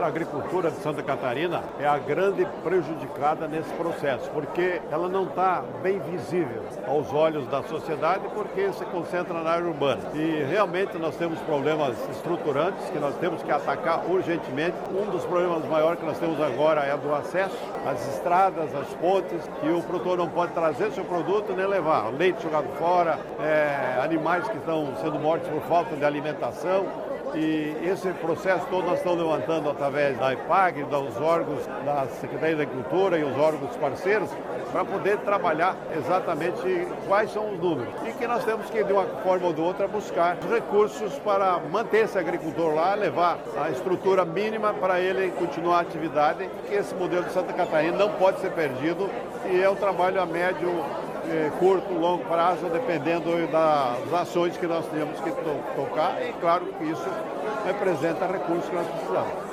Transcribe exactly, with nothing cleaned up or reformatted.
a agricultura de Santa Catarina é a grande prejudicada nesse processo, porque ela não está bem visível aos olhos da sociedade, porque se concentra na área urbana. E realmente nós temos problemas estruturantes que nós temos que atacar urgentemente. Um dos problemas maiores que nós temos agora é do acesso às estradas, às pontes, que o produtor não pode trazer seu produto nem levar. Leite jogado fora, é, animais que estão sendo mortos por falta de alimentação. E esse processo todo nós estamos levantando através da EPAG, dos órgãos da Secretaria da Agricultura e os órgãos parceiros, para poder trabalhar exatamente quais são os números. E que nós temos que, de uma forma ou de outra, buscar recursos para manter esse agricultor lá, levar a estrutura mínima para ele continuar a atividade, que esse modelo de Santa Catarina não pode ser perdido e é um trabalho a médio, curto, longo prazo, dependendo das ações que nós temos que to tocar, e claro que isso representa recursos que nós precisamos.